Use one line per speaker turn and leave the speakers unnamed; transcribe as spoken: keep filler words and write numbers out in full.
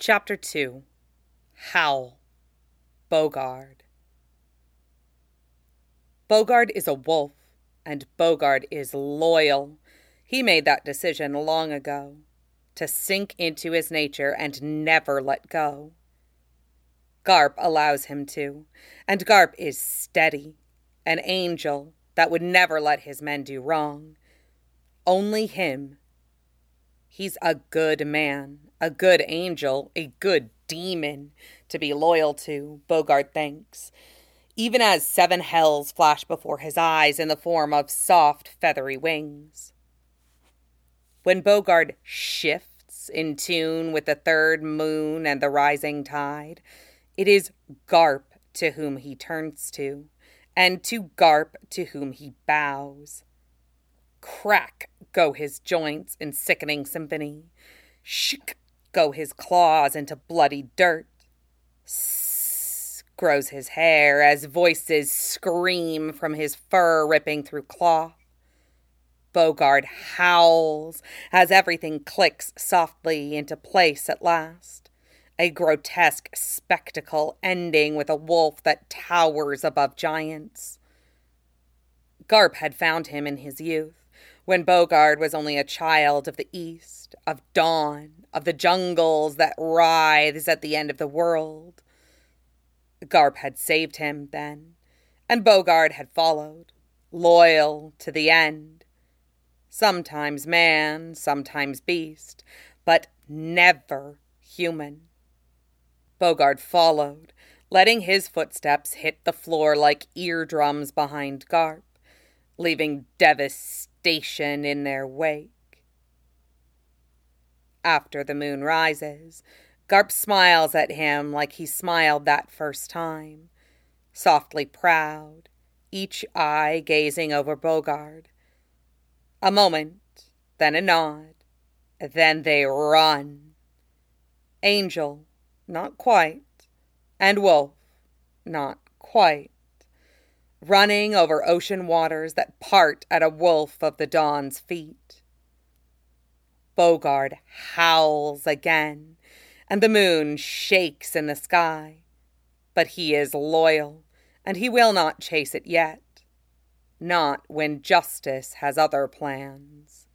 Chapter two. Howl. Bogard. Bogard is a wolf, and Bogard is loyal. He made that decision long ago, to sink into his nature and never let go. Garp allows him to, and Garp is steady, an angel that would never let his men do wrong. Only him. He's a good man, a good angel, a good demon to be loyal to, Bogard thinks, even as seven hells flash before his eyes in the form of soft, feathery wings. When Bogard shifts in tune with the third moon and the rising tide, it is Garp to whom he turns to, and to Garp to whom he bows. Crack go his joints in sickening symphony. Shk go his claws into bloody dirt. Sss grows his hair as voices scream from his fur ripping through cloth. Bogard howls as everything clicks softly into place at last. A grotesque spectacle ending with a wolf that towers above giants. Garp had found him in his youth, when Bogard was only a child of the East, of dawn, of the jungles that writhes at the end of the world. Garp had saved him then, and Bogard had followed, loyal to the end. Sometimes man, sometimes beast, but never human. Bogard followed, letting his footsteps hit the floor like eardrums behind Garp, leaving devastation in their wake. After the moon rises, Garp smiles at him like he smiled that first time, softly proud, each eye gazing over Bogard. A moment, then a nod, then they run. Angel, not quite, and wolf, not quite, running over ocean waters that part at a wolf of the dawn's feet. Bogard howls again, and the moon shakes in the sky, but he is loyal, and he will not chase it yet, not when justice has other plans.